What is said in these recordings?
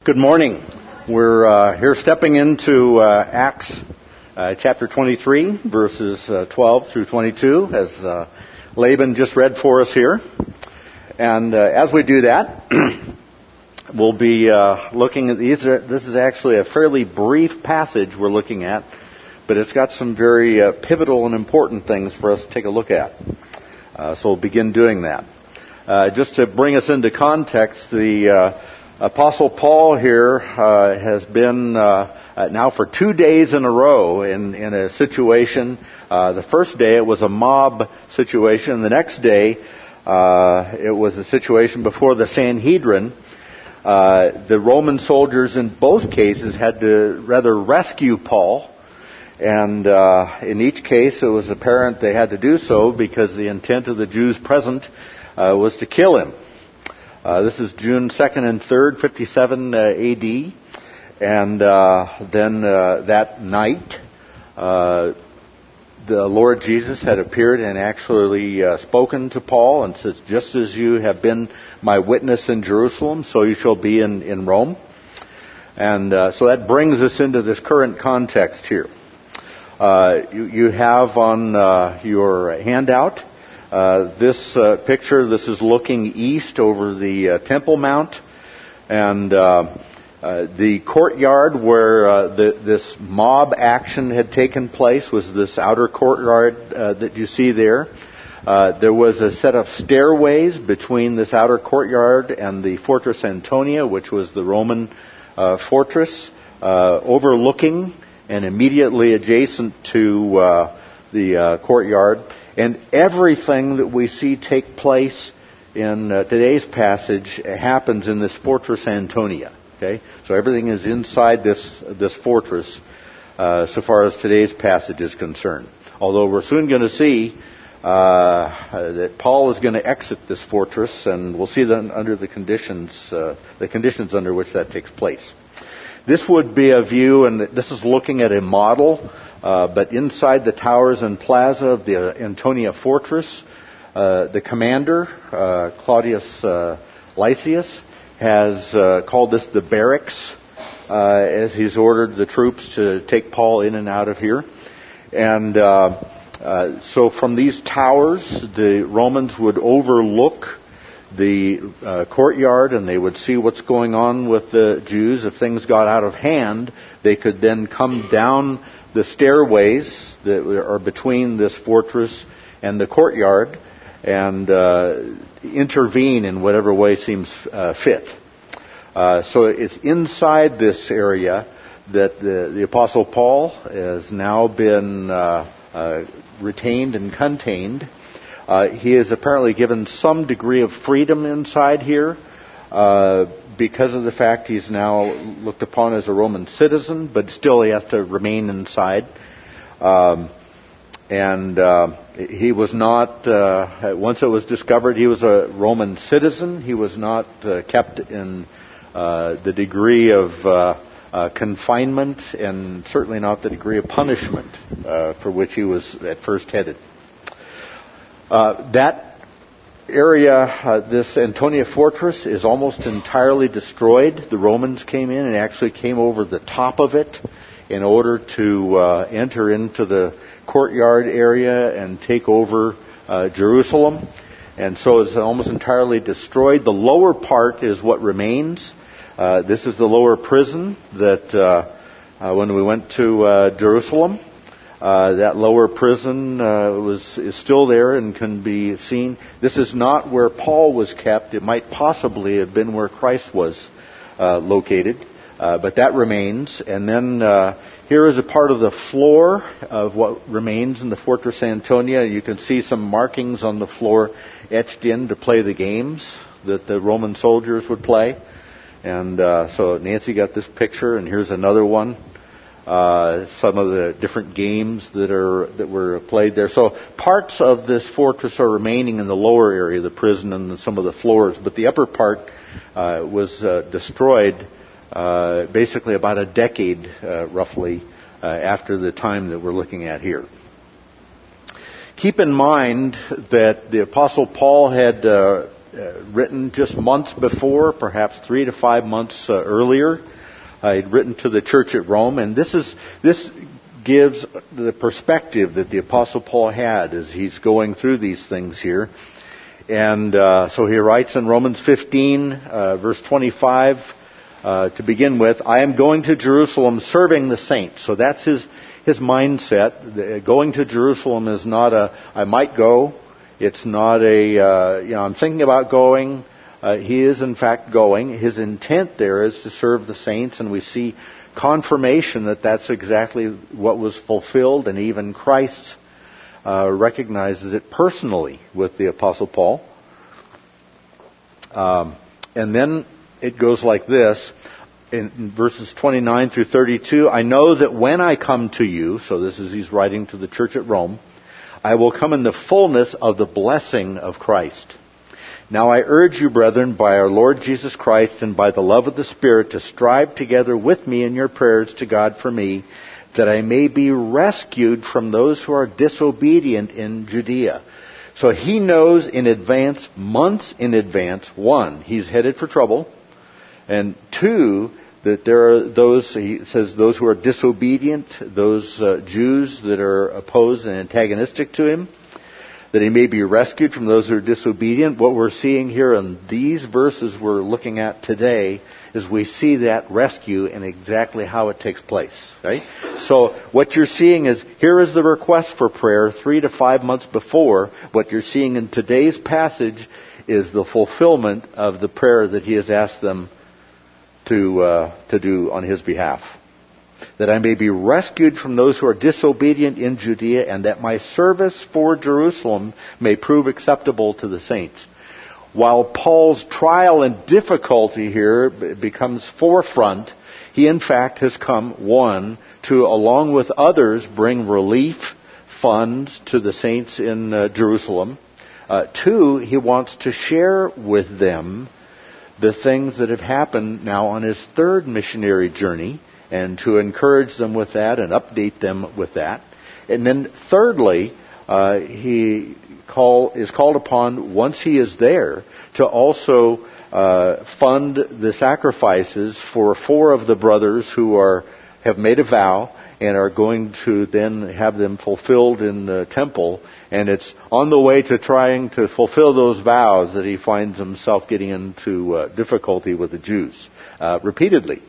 Good morning. We're here stepping into Acts chapter 23, verses 12 through 22, as Laban just read for us here. And as we do that, we'll be looking at these. This is actually a fairly brief passage we're looking at, but it's got some very pivotal and important things for us to take a look at. So we'll begin doing that. Just to bring us into context, the Apostle Paul here has been now for 2 days in a row in a situation. The first day it was a mob situation. The next day it was a situation before the Sanhedrin. The Roman soldiers in both cases had to rather rescue Paul. And in each case it was apparent they had to do so because the intent of the Jews present was to kill him. This is June 2nd and 3rd, 57 A.D. And then that night, the Lord Jesus had appeared and actually spoken to Paul and says, "Just as you have been my witness in Jerusalem, so you shall be in Rome." And so that brings us into this current context here. You have on your handout this picture. This is looking east over the Temple Mount, and the courtyard where this mob action had taken place was this outer courtyard that you see there. There was a set of stairways between this outer courtyard and the Fortress Antonia, which was the Roman fortress, overlooking and immediately adjacent to the courtyard. And everything that we see take place in today's passage happens in this Fortress Antonia. Okay, so everything is inside this fortress, so far as today's passage is concerned. Although we're soon going to see that Paul is going to exit this fortress, and we'll see that under the conditions under which that takes place. This would be a view, and this is looking at a model. But inside the towers and plaza of the Antonia fortress, the commander, Claudius Lysias, has called this the barracks, as he's ordered the troops to take Paul in and out of here. And so from these towers, the Romans would overlook the courtyard, and they would see what's going on with the Jews. If things got out of hand, they could then come down the stairways that are between this fortress and the courtyard and intervene in whatever way seems fit. So it's inside this area that the Apostle Paul has now been retained and contained. He is apparently given some degree of freedom inside here because of the fact he's now looked upon as a Roman citizen, but still he has to remain inside. He was not, once it was discovered he was a Roman citizen, he was not kept in the degree of confinement, and certainly not the degree of punishment for which he was at first headed. That area, this Antonia fortress, is almost entirely destroyed. The Romans came in and actually came over the top of it in order to enter into the courtyard area and take over Jerusalem. And so it's almost entirely destroyed. The lower part is what remains. This is the lower prison that when we went to Jerusalem, that lower prison is still there and can be seen. This is not where Paul was kept. It might possibly have been where Christ was located, but that remains. And then here is a part of the floor of what remains in the Fortress Antonia. You can see some markings on the floor etched in to play the games that the Roman soldiers would play. And so Nancy got this picture, and here's another one. Some of the different games that were played there. So parts of this fortress are remaining in the lower area, the prison and some of the floors, but the upper part was destroyed basically about a decade, roughly, after the time that we're looking at here. Keep in mind that the Apostle Paul had written just months before, perhaps 3 to 5 months earlier. He'd written to the church at Rome, and this gives the perspective that the Apostle Paul had as he's going through these things here. And so he writes in Romans 15, verse 25, to begin with, I am going to Jerusalem serving the saints. So that's his mindset. Going to Jerusalem is not I might go. It's not I'm thinking about going. He is in fact going. His intent there is to serve the saints, and we see confirmation that that's exactly what was fulfilled, and even Christ recognizes it personally with the Apostle Paul. And then it goes like this, in verses 29 through 32, I know that when I come to you, so this is he's writing to the church at Rome, I will come in the fullness of the blessing of Christ. Now I urge you, brethren, by our Lord Jesus Christ and by the love of the Spirit, to strive together with me in your prayers to God for me, that I may be rescued from those who are disobedient in Judea. So he knows in advance, months in advance, one, he's headed for trouble, and two, that there are those, he says, those who are disobedient, those Jews that are opposed and antagonistic to him, that he may be rescued from those who are disobedient. What we're seeing here in these verses we're looking at today is we see that rescue and exactly how it takes place, right? So what you're seeing is, here is the request for prayer 3 to 5 months before. What you're seeing in today's passage is the fulfillment of the prayer that he has asked them to do on his behalf. That I may be rescued from those who are disobedient in Judea, and that my service for Jerusalem may prove acceptable to the saints. While Paul's trial and difficulty here becomes forefront, he in fact has come, one, to, along with others, bring relief funds to the saints in Jerusalem. Two, he wants to share with them the things that have happened now on his third missionary journey, and to encourage them with that and update them with that. And then thirdly, he is called upon, once he is there, to also fund the sacrifices for 4 of the brothers who have made a vow and are going to then have them fulfilled in the temple. And it's on the way to trying to fulfill those vows that he finds himself getting into difficulty with the Jews repeatedly.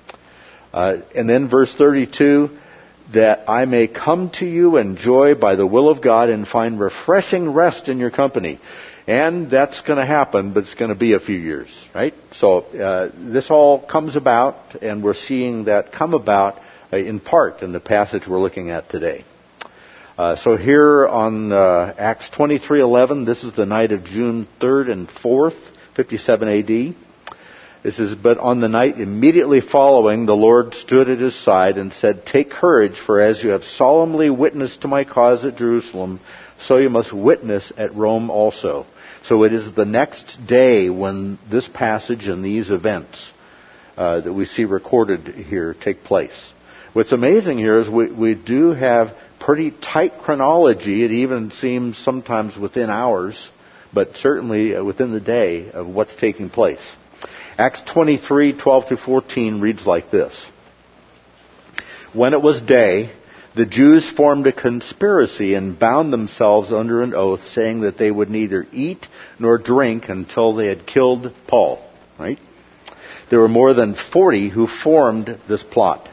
And then verse 32, that I may come to you in joy by the will of God and find refreshing rest in your company. And that's going to happen, but it's going to be a few years, right? So this all comes about, and we're seeing that come about in part in the passage we're looking at today. So here on Acts 23:11, this is the night of June 3rd and 4th, 57 A.D., It says, but on the night immediately following, the Lord stood at his side and said, take courage, for as you have solemnly witnessed to my cause at Jerusalem, so you must witness at Rome also. So it is the next day when this passage and these events that we see recorded here take place. What's amazing here is we do have pretty tight chronology. It even seems sometimes within hours, but certainly within the day of what's taking place. Acts 23:12-14 reads like this. When it was day, the Jews formed a conspiracy and bound themselves under an oath, saying that they would neither eat nor drink until they had killed Paul. Right? There were more than 40 who formed this plot.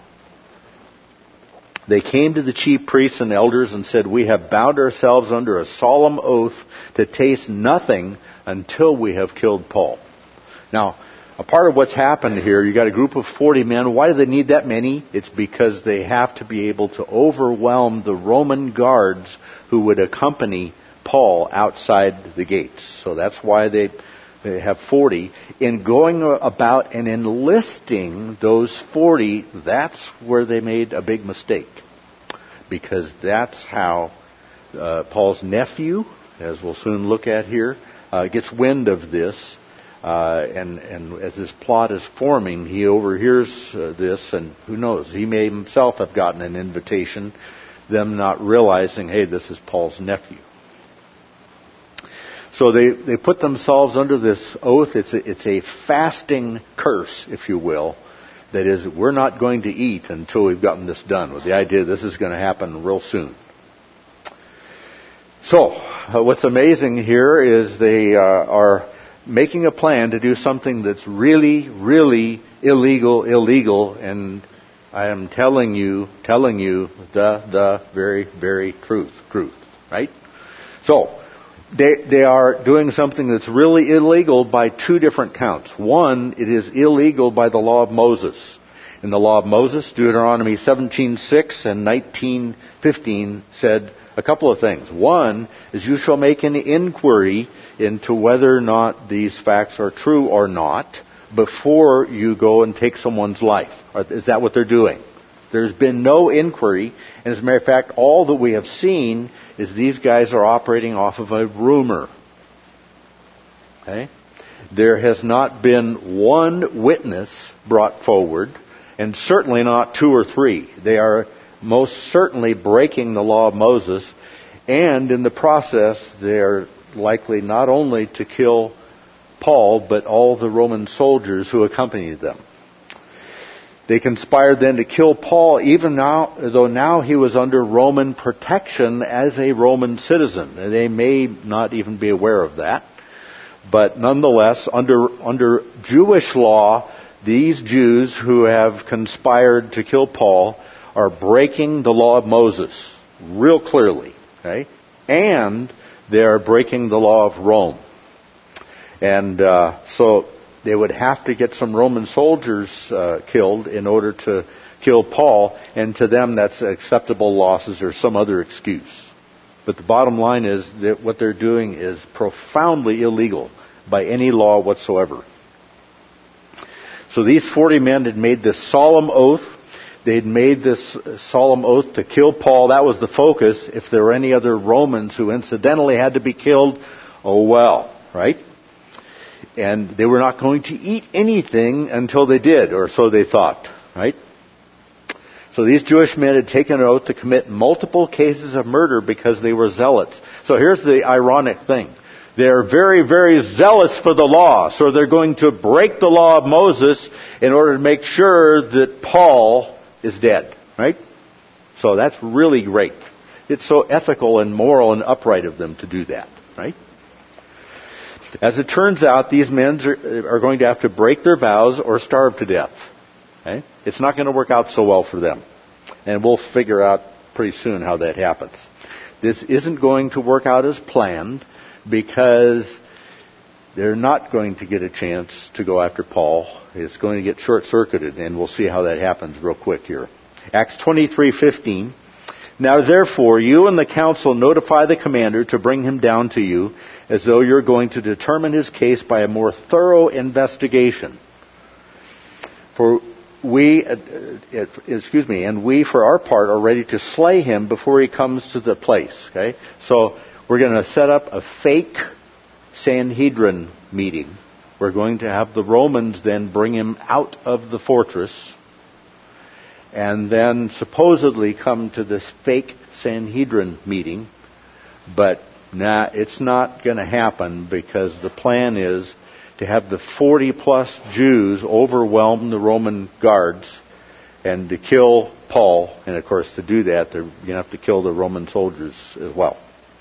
They came to the chief priests and elders and said, we have bound ourselves under a solemn oath to taste nothing until we have killed Paul. Now, a part of what's happened here, you got a group of 40 men. Why do they need that many? It's because they have to be able to overwhelm the Roman guards who would accompany Paul outside the gates. So that's why they have 40. In going about and enlisting those 40, that's where they made a big mistake. Because that's how Paul's nephew, as we'll soon look at here, gets wind of this. And as this plot is forming, he overhears this, and who knows, he may himself have gotten an invitation, them not realizing, hey, this is Paul's nephew. So they put themselves under this oath. It's a fasting curse, if you will. That is, we're not going to eat until we've gotten this done, with the idea this is going to happen real soon. So, what's amazing here is they are making a plan to do something that's really, really illegal, and I am telling you the very, very truth, right? So, they are doing something that's really illegal by two different counts. One, it is illegal by the law of Moses. In the law of Moses, Deuteronomy 17:6 and 19:15 said a couple of things. One is you shall make an inquiry into whether or not these facts are true or not before you go and take someone's life. Is that what they're doing? There's been no inquiry, and as a matter of fact, all that we have seen is these guys are operating off of a rumor. Okay? There has not been one witness brought forward, and certainly not two or three. They are most certainly breaking the law of Moses, and in the process, they are likely not only to kill Paul, but all the Roman soldiers who accompanied them. They conspired then to kill Paul, even now, though now he was under Roman protection as a Roman citizen. They may not even be aware of that. But nonetheless, under Jewish law, these Jews who have conspired to kill Paul are breaking the law of Moses real clearly. Okay? And they are breaking the law of Rome. And so they would have to get some Roman soldiers killed in order to kill Paul, and to them that's acceptable losses or some other excuse. But the bottom line is that what they're doing is profoundly illegal by any law whatsoever. So these 40 men had made this solemn oath. They'd made this solemn oath to kill Paul. That was the focus. If there were any other Romans who incidentally had to be killed, oh well, right? And they were not going to eat anything until they did, or so they thought, right? So these Jewish men had taken an oath to commit multiple cases of murder because they were zealots. So here's the ironic thing. They're very, very zealous for the law, so they're going to break the law of Moses in order to make sure that Paul is dead, right? So that's really great. It's so ethical and moral and upright of them to do that, right? As it turns out, these men are going to have to break their vows or starve to death. Okay? It's not going to work out so well for them. And we'll figure out pretty soon how that happens. This isn't going to work out as planned because they're not going to get a chance to go after Paul. It's going to get short-circuited, and we'll see how that happens real quick here. Acts 23:15. Now therefore, you and the council notify the commander to bring him down to you, as though you're going to determine his case by a more thorough investigation. And we, for our part, are ready to slay him before he comes to the place. Okay? So we're going to set up a fake Sanhedrin meeting. We're going to have the Romans then bring him out of the fortress, and then supposedly come to this fake Sanhedrin meeting. But it's not going to happen, because the plan is to have the 40-plus Jews overwhelm the Roman guards and to kill Paul. And, of course, to do that, they're going to have to kill the Roman soldiers as well.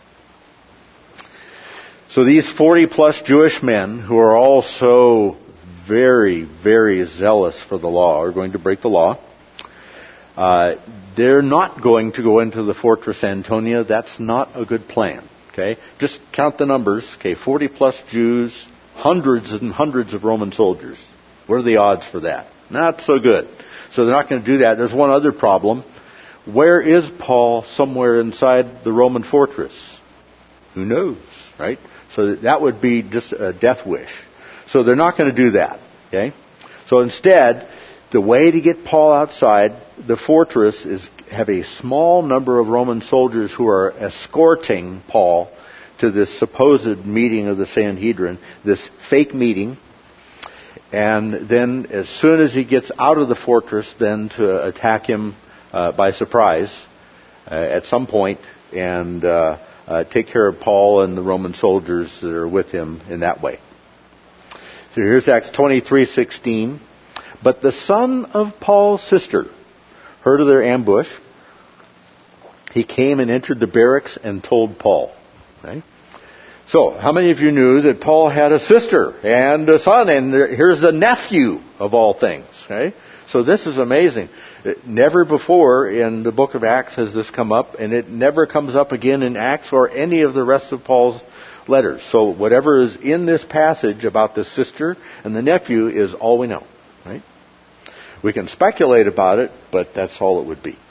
So these 40-plus Jewish men, who are all so very, very zealous for the law, are going to break the law. They're not going to go into the fortress Antonia. That's not a good plan. Okay? Just count the numbers. Okay, 40-plus Jews, hundreds and hundreds of Roman soldiers. What are the odds for that? Not so good. So they're not going to do that. There's one other problem. Where is Paul? Somewhere inside the Roman fortress. Who knows, right? So that would be just a death wish. So they're not going to do that. Okay? So instead, the way to get Paul outside the fortress is have a small number of Roman soldiers who are escorting Paul to this supposed meeting of the Sanhedrin, this fake meeting. And then as soon as he gets out of the fortress, then to attack him by surprise at some point and take care of Paul and the Roman soldiers that are with him in that way. So here's Acts 23:16. But the son of Paul's sister heard of their ambush. He came and entered the barracks and told Paul. Okay? So, how many of you knew that Paul had a sister and a son, and here's a nephew of all things? Okay? So this is amazing. Never before in the book of Acts has this come up, and it never comes up again in Acts or any of the rest of Paul's letters. So whatever is in this passage about the sister and the nephew is all we know. Right? We can speculate about it, but that's all it would be.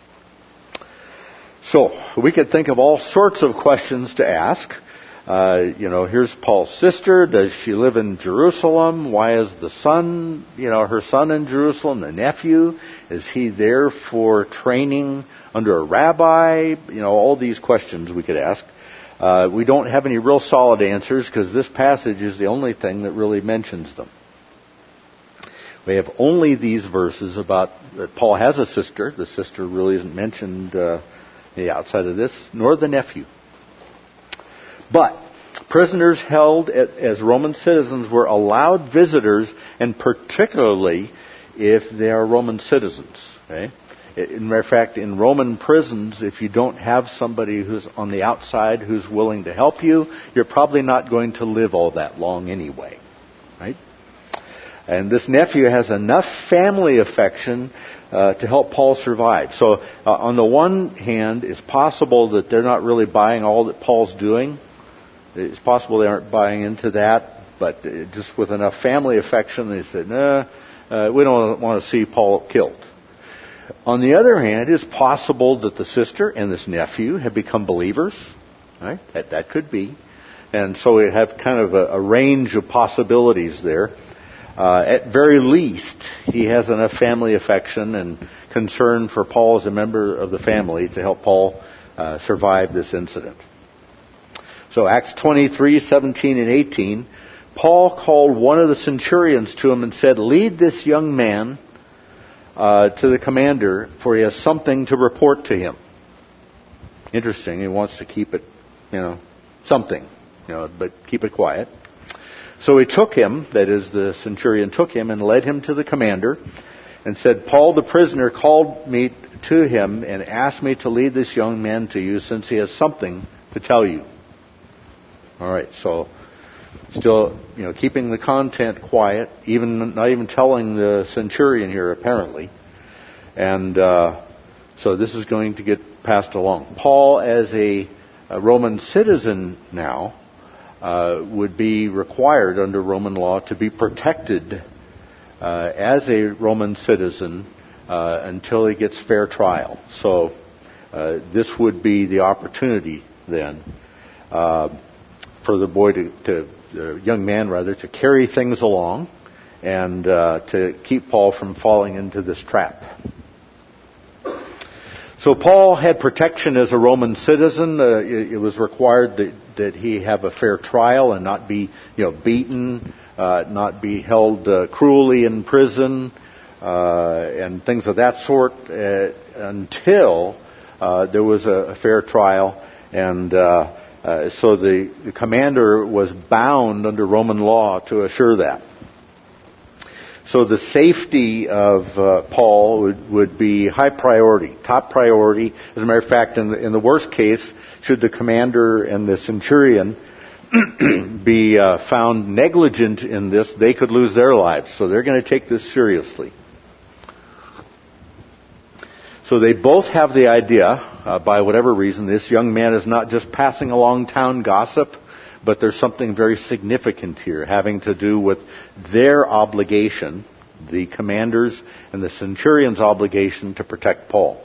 So, we could think of all sorts of questions to ask. Here's Paul's sister. Does she live in Jerusalem? Why is the son, her son in Jerusalem? The nephew, is he there for training under a rabbi? All these questions we could ask. We don't have any real solid answers because this passage is the only thing that really mentions them. We have only these verses about that Paul has a sister. The sister really isn't mentioned outside of this, nor the nephew. But prisoners held as Roman citizens were allowed visitors, and particularly if they are Roman citizens. Okay? As a matter of fact, in Roman prisons, if you don't have somebody who's on the outside who's willing to help you, you're probably not going to live all that long anyway. Right? And this nephew has enough family affection to help Paul survive. So on the one hand, it's possible that they're not really buying all that Paul's doing. It's possible they aren't buying into that, but just with enough family affection, they said, we don't want to see Paul killed. On the other hand, it's possible that the sister and this nephew have become believers. Right? That could be. And so we have kind of a range of possibilities there. At very least, he has enough family affection and concern for Paul as a member of the family to help Paul survive this incident. So Acts 23:17 and 18, Paul called one of the centurions to him and said, "Lead this young man to the commander, for he has something to report to him." Interesting. He wants to keep it, something, but keep it quiet. So he took him, that is, the centurion took him and led him to the commander and said, "Paul the prisoner called me to him and asked me to lead this young man to you since he has something to tell you." All right, so still, keeping the content quiet, not even telling the centurion here apparently. And so this is going to get passed along. Paul, as a Roman citizen now, would be required under Roman law to be protected as a Roman citizen until he gets fair trial. So this would be the opportunity then for the young man to carry things along and to keep Paul from falling into this trap. So Paul had protection as a Roman citizen. It was required that he have a fair trial and not be, beaten, not be held cruelly in prison, and things of that sort until there was a fair trial. And so the commander was bound under Roman law to assure that. So the safety of Paul would be high priority, top priority. As a matter of fact, in the worst case, should the commander and the centurion be found negligent in this, they could lose their lives. So they're going to take this seriously. So they both have the idea, by whatever reason, this young man is not just passing along town gossip, but there's something very significant here having to do with their obligation, the commander's and the centurion's obligation to protect Paul.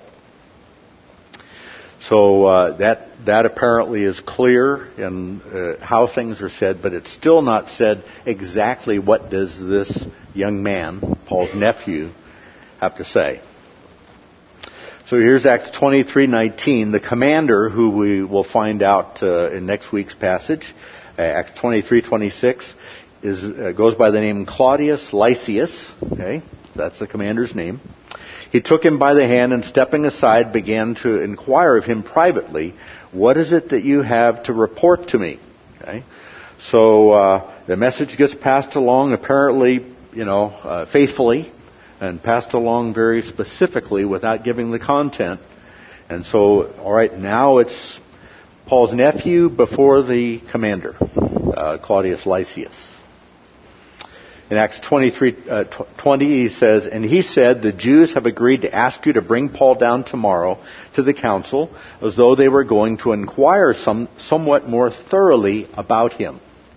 So that apparently is clear in how things are said, but it's still not said exactly what does this young man, Paul's nephew, have to say. So here's Acts 23:19. The commander, who we will find out in next week's passage, Acts 23:26, goes by the name Claudius Lysias. Okay, that's the commander's name. He took him by the hand and, stepping aside, began to inquire of him privately, "What is it that you have to report to me?" Okay? So the message gets passed along, apparently, faithfully, and passed along very specifically without giving the content. And so, all right, now it's Paul's nephew before the commander, Claudius Lysias. In Acts 23:20, he says, "And he said, 'The Jews have agreed to ask you to bring Paul down tomorrow to the council, as though they were going to inquire somewhat more thoroughly about him.'"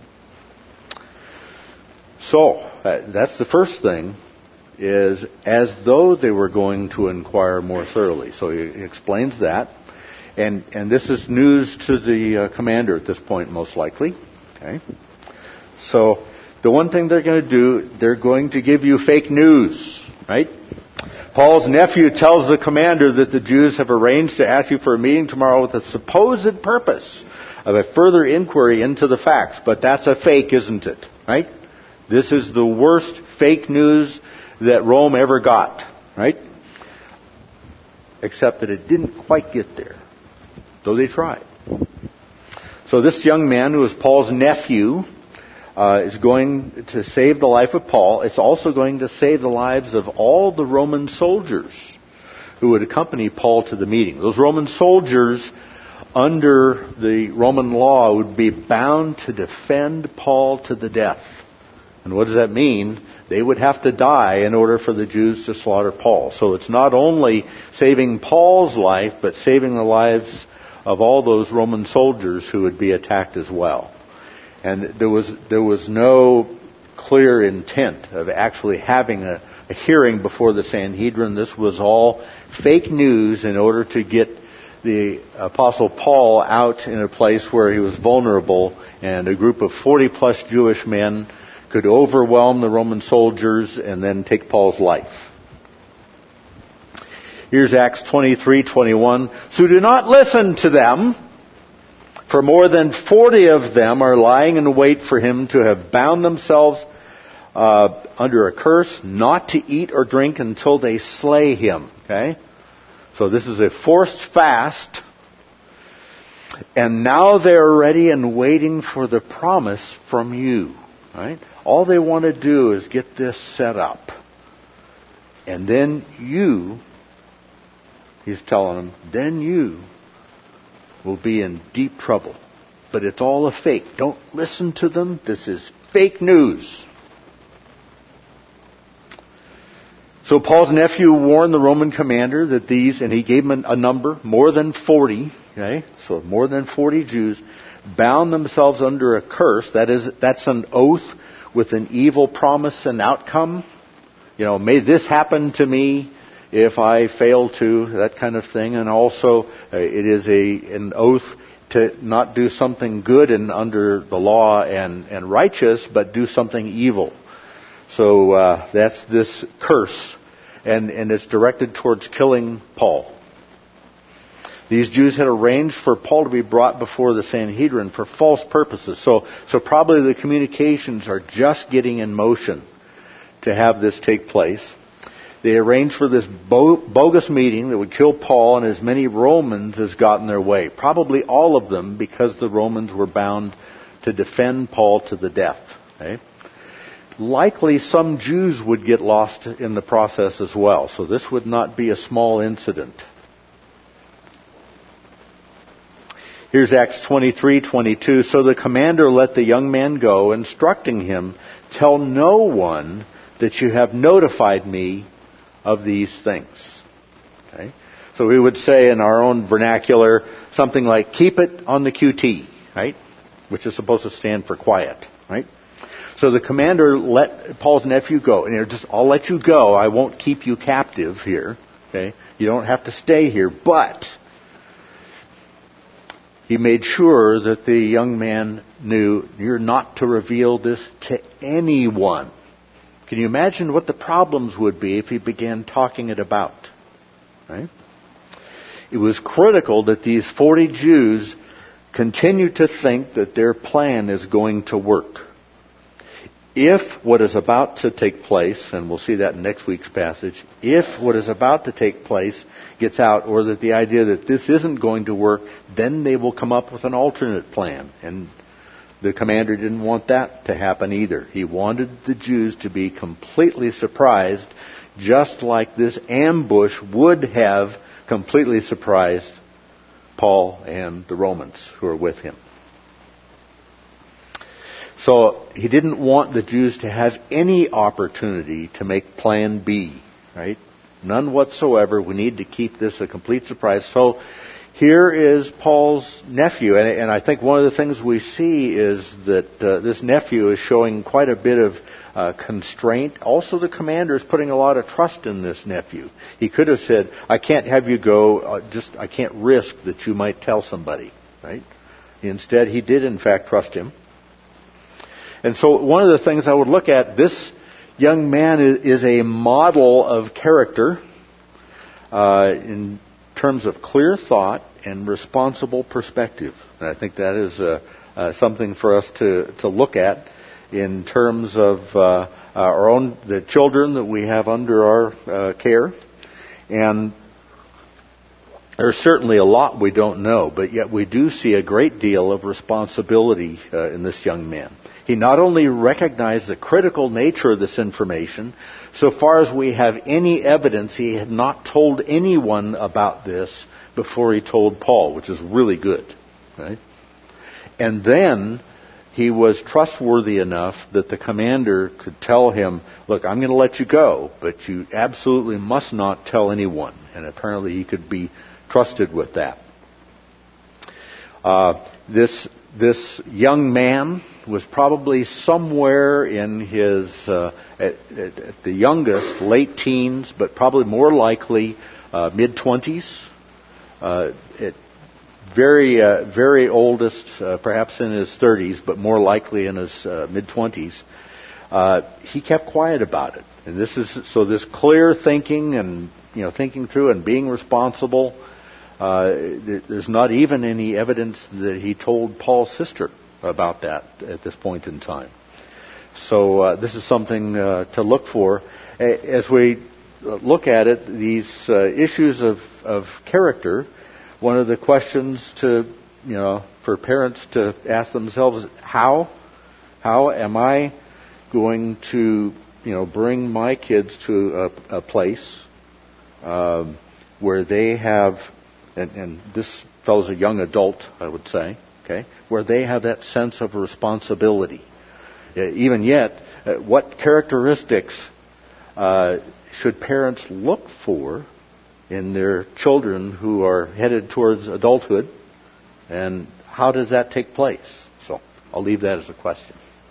So, that's the first thing, is as though they were going to inquire more thoroughly. So he explains that. And this is news to the commander at this point, most likely. Okay. So the one thing they're going to do, they're going to give you fake news, right? Paul's nephew tells the commander that the Jews have arranged to ask you for a meeting tomorrow with the supposed purpose of a further inquiry into the facts. But that's a fake, isn't it? Right? This is the worst fake news that Rome ever got, right? Except that it didn't quite get there, though they tried. So this young man, who is Paul's nephew, is going to save the life of Paul. It's also going to save the lives of all the Roman soldiers who would accompany Paul to the meeting. Those Roman soldiers, under the Roman law, would be bound to defend Paul to the death. And what does that mean? They would have to die in order for the Jews to slaughter Paul. So it's not only saving Paul's life, but saving the lives of all those Roman soldiers who would be attacked as well. And there was no clear intent of actually having a hearing before the Sanhedrin. This was all fake news in order to get the Apostle Paul out in a place where he was vulnerable, and a group of 40 plus Jewish men could overwhelm the Roman soldiers and then take Paul's life. Here's Acts 23:21. "So do not listen to them, for more than 40 of them are lying in wait for him, to have bound themselves under a curse, not to eat or drink until they slay him." Okay? So this is a forced fast. "And now they're ready and waiting for the promise from you." Right? All they want to do is get this set up. And then you, he's telling them, then you will be in deep trouble. But it's all a fake. Don't listen to them. This is fake news. So Paul's nephew warned the Roman commander that these, and he gave him a number, more than 40, okay? So more than 40 Jews bound themselves under a curse. That's an oath with an evil promise and outcome. May this happen to me if I fail to, that kind of thing. And also, it is an oath to not do something good and under the law and righteous, but do something evil. So that's this curse, and it's directed towards killing Paul. These Jews had arranged for Paul to be brought before the Sanhedrin for false purposes. So probably the communications are just getting in motion to have this take place. They arranged for this bogus meeting that would kill Paul and as many Romans as got in their way. Probably all of them, because the Romans were bound to defend Paul to the death. Okay? Likely some Jews would get lost in the process as well. So this would not be a small incident. Here's Acts 23:22. "So the commander let the young man go, instructing him, 'Tell no one that you have notified me of these things.'" Okay? So we would say in our own vernacular something like, "Keep it on the QT," right? Which is supposed to stand for quiet, right? So the commander let Paul's nephew go. And I'll let you go. I won't keep you captive here. Okay? You don't have to stay here. But he made sure that the young man knew, you're not to reveal this to anyone. Can you imagine what the problems would be if he began talking it about? Right? It was critical that these 40 Jews continue to think that their plan is going to work. if what is about to take place, and we'll see that in next week's passage, if what is about to take place gets out, or that the idea that this isn't going to work, then they will come up with an alternate plan. And the commander didn't want that to happen either. He wanted the Jews to be completely surprised, just like this ambush would have completely surprised Paul and the Romans who are with him. So he didn't want the Jews to have any opportunity to make plan B, right? None whatsoever. We need to keep this a complete surprise. So here is Paul's nephew, and I think one of the things we see is that this nephew is showing quite a bit of constraint. Also, the commander is putting a lot of trust in this nephew. He could have said, I can't have you go, I can't risk that you might tell somebody, right? Instead, he did in fact trust him. And so one of the things I would look at, this young man is a model of character in terms of clear thought and responsible perspective. And I think that is something for us to look at in terms of the children that we have under our care. And there's certainly a lot we don't know, but yet we do see a great deal of responsibility in this young man. He not only recognized the critical nature of this information, so far as we have any evidence, he had not told anyone about this before he told Paul, which is really good, right? And then he was trustworthy enough that the commander could tell him, look, I'm going to let you go, but you absolutely must not tell anyone. And apparently he could be trusted with that. This young man was probably somewhere in his, at the youngest, late teens, but probably more likely mid-20s. At very oldest, perhaps in his 30s, but more likely in his mid-20s. He kept quiet about it. And this clear thinking and thinking through and being responsible. There's not even any evidence that he told Paul's sister about that at this point in time. So this is something to look for. As we look at it, these issues of character, one of the questions for parents to ask themselves is, how am I going to bring my kids to a place where they have, and this fellow's a young adult, I would say, okay, where they have that sense of responsibility. Even yet, what characteristics should parents look for in their children who are headed towards adulthood, and how does that take place? So I'll leave that as a question.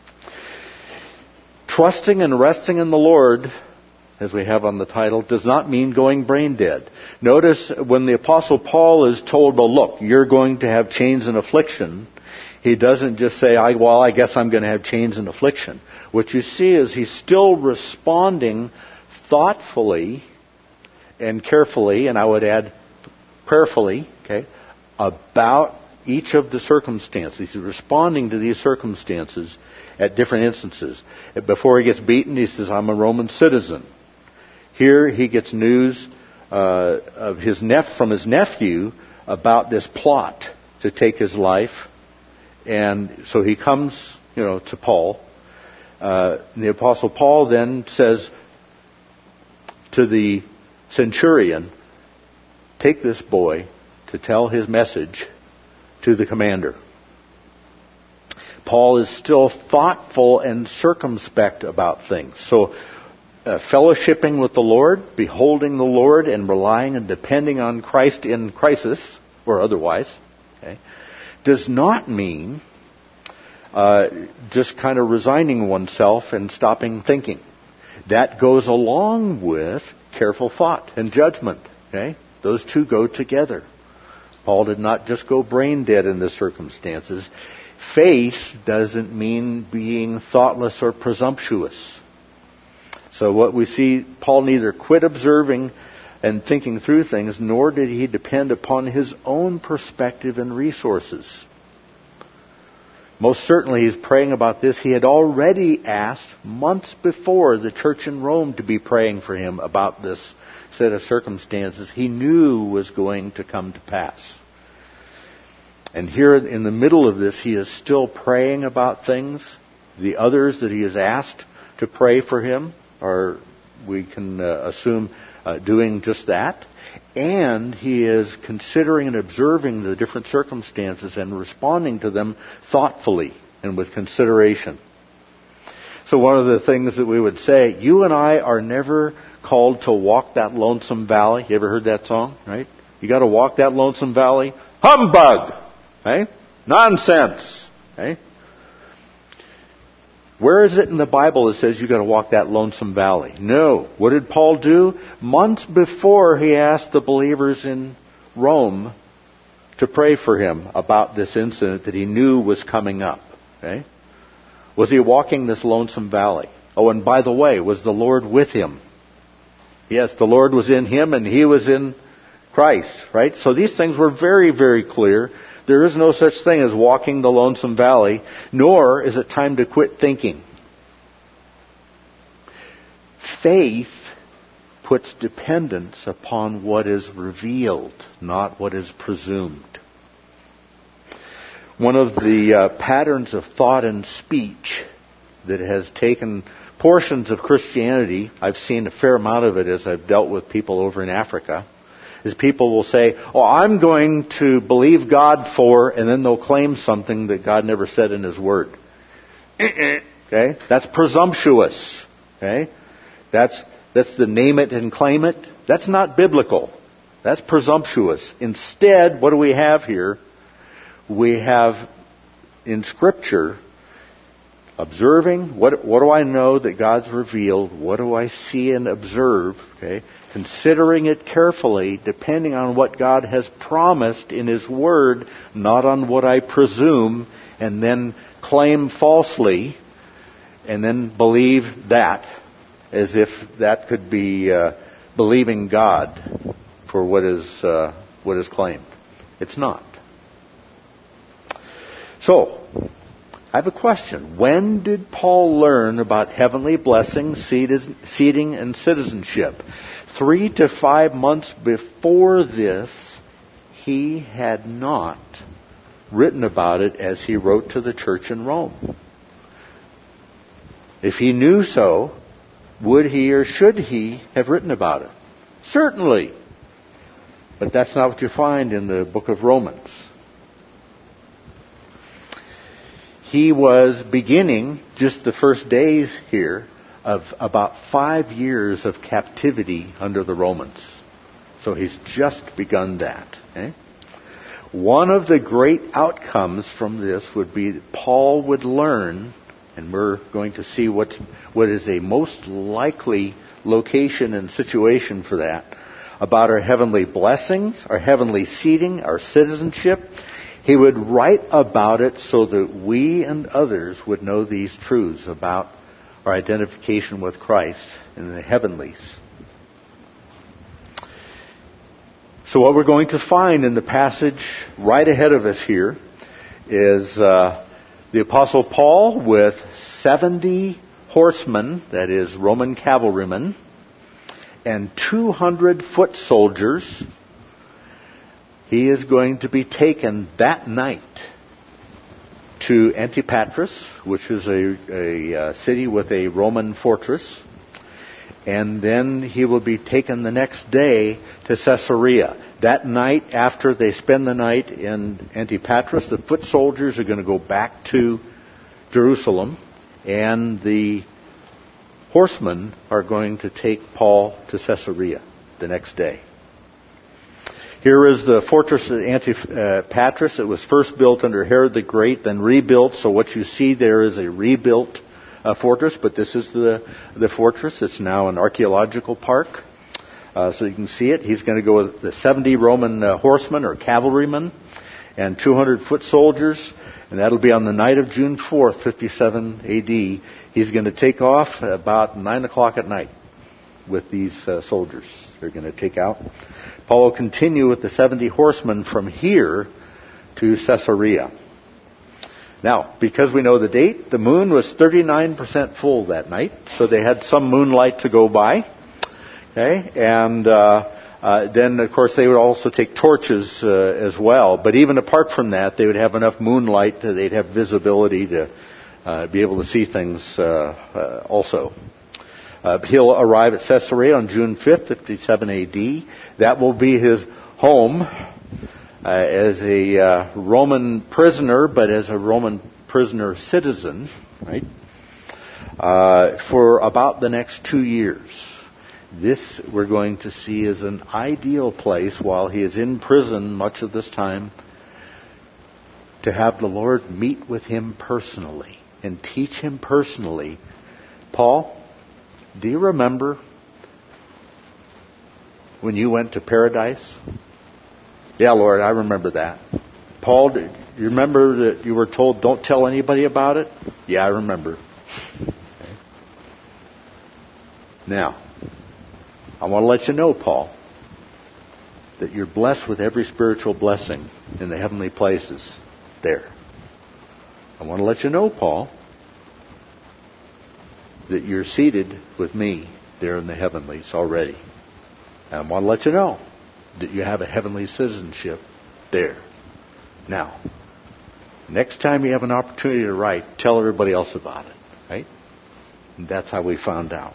Trusting and resting in the Lord, as we have on the title, does not mean going brain dead. Notice when the Apostle Paul is told, well, look, you're going to have chains and affliction, he doesn't just say, I guess I'm going to have chains and affliction. What you see is he's still responding thoughtfully and carefully, and I would add prayerfully, okay, about each of the circumstances. He's responding to these circumstances at different instances. Before he gets beaten, he says, I'm a Roman citizen. Here he gets news of from his nephew about this plot to take his life. And so he comes, to Paul. The Apostle Paul then says to the centurion, take this boy to tell his message to the commander. Paul is still thoughtful and circumspect about things. So, fellowshipping with the Lord, beholding the Lord, and relying and depending on Christ in crisis, or otherwise, okay, does not mean just kind of resigning oneself and stopping thinking. That goes along with careful thought and judgment. Okay? Those two go together. Paul did not just go brain dead in the circumstances. Faith doesn't mean being thoughtless or presumptuous. So what we see, Paul neither quit observing and thinking through things, nor did he depend upon his own perspective and resources. Most certainly he's praying about this. He had already asked months before the church in Rome to be praying for him about this set of circumstances he knew was going to come to pass. And here in the middle of this, he is still praying about things. The others that he has asked to pray for him are, we can assume, doing just that. And he is considering and observing the different circumstances and responding to them thoughtfully and with consideration. So one of the things that we would say, you and I are never called to walk that lonesome valley. You ever heard that song, right? You got to walk that lonesome valley. Humbug! Okay? Nonsense! Okay? Where is it in the Bible that says you got to walk that lonesome valley? No. What did Paul do? Months before he asked the believers in Rome to pray for him about this incident that he knew was coming up. Okay? Was he walking this lonesome valley? Oh, and by the way, was the Lord with him? Yes, the Lord was in him and he was in Christ, right? So these things were very, very clear. There is no such thing as walking the lonesome valley, nor is it time to quit thinking. Faith puts dependence upon what is revealed, not what is presumed. One of the patterns of thought and speech that has taken portions of Christianity, I've seen a fair amount of it as I've dealt with people over in Africa, is people will say, oh, I'm going to believe God for, and then they'll claim something that God never said in His Word. Okay? That's presumptuous. Okay? That's the name it and claim it. That's not biblical. That's presumptuous. Instead, what do we have here? We have in Scripture observing, what do I know that God's revealed? What do I see and observe? Okay? Considering it carefully, depending on what God has promised in His Word, not on what I presume, and then claim falsely, and then believe that, as if that could be believing God for what is claimed. It's not. So, I have a question. When did Paul learn about heavenly blessings, seating, and citizenship? 3 to 5 months before this, he had not written about it as he wrote to the church in Rome. If he knew so, would he or should he have written about it? Certainly. But that's not what you find in the book of Romans. He was beginning, just the first days here, of about 5 years of captivity under the Romans. So he's just begun that. Okay? One of the great outcomes from this would be that Paul would learn, and we're going to see what is a most likely location and situation for that, about our heavenly blessings, our heavenly seating, our citizenship. He would write about it so that we and others would know these truths about our identification with Christ in the heavenlies. So what we're going to find in the passage right ahead of us here is the Apostle Paul with 70 horsemen, that is Roman cavalrymen, and 200 foot soldiers. He is going to be taken that night to Antipatris, which is a city with a Roman fortress. And then he will be taken the next day to Caesarea. That night, after they spend the night in Antipatris, the foot soldiers are going to go back to Jerusalem, and the horsemen are going to take Paul to Caesarea the next day. Here is the fortress at Antipatris. It was first built under Herod the Great, then rebuilt. So what you see there is a rebuilt fortress, but this is the fortress. It's now an archaeological park. So you can see it. He's going to go with the 70 Roman horsemen or cavalrymen and 200 foot soldiers. And that'll be on the night of June 4th, 57 A.D. He's going to take off about 9 o'clock at night with these soldiers. They're going to take out. Paul will continue with the 70 horsemen from here to Caesarea. Now, because we know the date, the moon was 39% full that night, so they had some moonlight to go by. Okay, and then, of course, they would also take torches as well. But even apart from that, they would have enough moonlight that they'd have visibility to be able to see things also. He'll arrive at Caesarea on June 5th, 57 A.D. That will be his home as a Roman prisoner, but as a Roman prisoner citizen, right? For about the next 2 years. This we're going to see as an ideal place while he is in prison much of this time to have the Lord meet with him personally and teach him personally. Paul, do you remember when you went to paradise? Yeah, Lord, I remember that. Paul, do you remember that you were told don't tell anybody about it? Yeah, I remember. Okay. Now, I want to let you know, Paul, that you're blessed with every spiritual blessing in the heavenly places there. I want to let you know, Paul, that you're seated with me there in the heavenlies already. And I want to let you know that you have a heavenly citizenship there. Now, next time you have an opportunity to write, tell everybody else about it, right? And that's how we found out.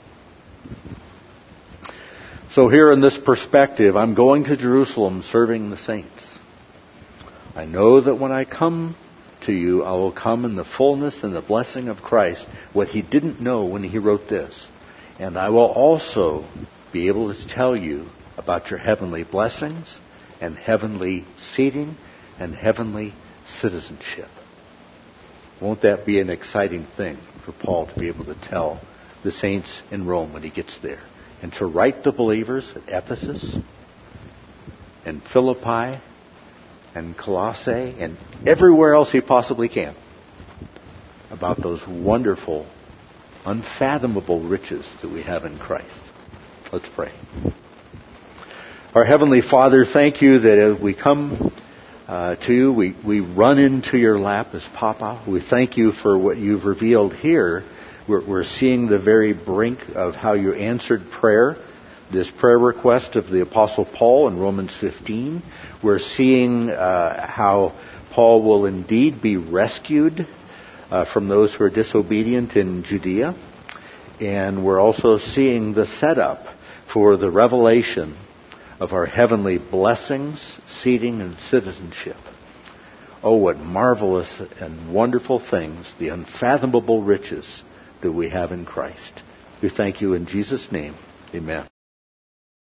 So here in this perspective, I'm going to Jerusalem serving the saints. I know that when I come to you, I will come in the fullness and the blessing of Christ, what he didn't know when he wrote this. And I will also be able to tell you about your heavenly blessings and heavenly seating and heavenly citizenship. Won't that be an exciting thing for Paul to be able to tell the saints in Rome when he gets there? And to write the believers at Ephesus and Philippi and Colossae and everywhere else he possibly can about those wonderful, unfathomable riches that we have in Christ. Let's pray. Our Heavenly Father, thank you that as we come to you, we run into your lap as Papa. We thank you for what you've revealed here. We're seeing the very brink of how you answered prayer, this prayer request of the Apostle Paul in Romans 15. We're seeing how Paul will indeed be rescued from those who are disobedient in Judea. And we're also seeing the setup for the revelation of our heavenly blessings, seating, and citizenship. Oh, what marvelous and wonderful things, the unfathomable riches that we have in Christ. We thank you in Jesus' name. Amen.